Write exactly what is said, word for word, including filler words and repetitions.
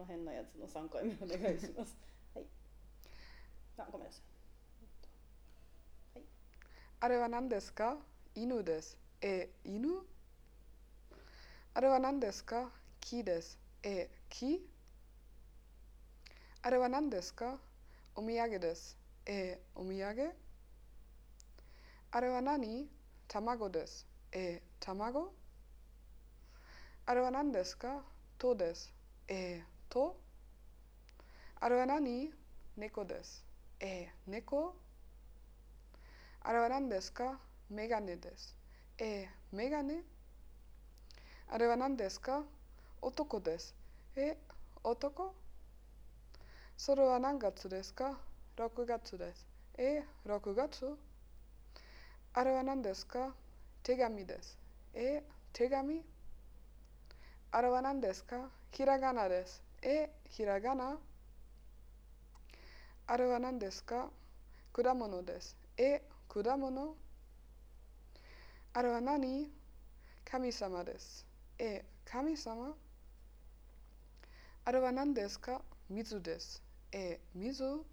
の変なやつのさんかいめお願いします。はい。あ、ごめんなさい。はい。 あれは何ですか？犬です。え、犬？あれは何ですか？木です。え、木？あれは何ですか？お土産です。え、お土産？あれは何？卵です。え、卵？あれは何ですか？戸です。え、戸？あれは何？猫です。え、猫？あれは何ですか？メガネです。え、メガネ？あれは何ですか？男です。え、男？それは何月ですか？ろくがつです。え、ろくがつ？あれは何ですか？手紙です。え、手紙？あれは何ですか？ひらがなです。え、ひらがな？あれは何ですか？果物です。え、果物？あれは何？神様です。え、神様？あれは何ですか？水です。え、水？